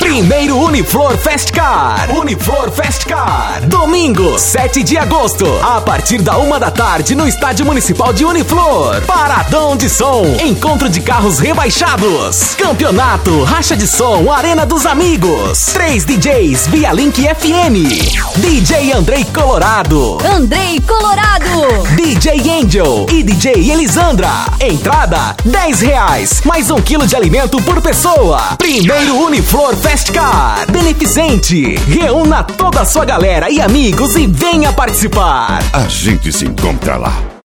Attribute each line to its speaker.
Speaker 1: Primeiro Uniflor Fest Car. Uniflor Fest Car. Domingo, 7 de agosto, a partir da 1 da tarde no Estádio Municipal de Uniflor. Paradão de som, encontro de carros rebaixados, campeonato, racha de som, Arena dos Amigos, 3 DJs via Link FM, DJ Andrei Colorado, DJ Angel e DJ Elisandra. Entrada R$10, mais 1 quilo de alimento por pessoa. Primeiro Uniflor Fest Car, beneficente. Reúna toda a sua galera e amigos e venha participar.
Speaker 2: A gente se encontra lá.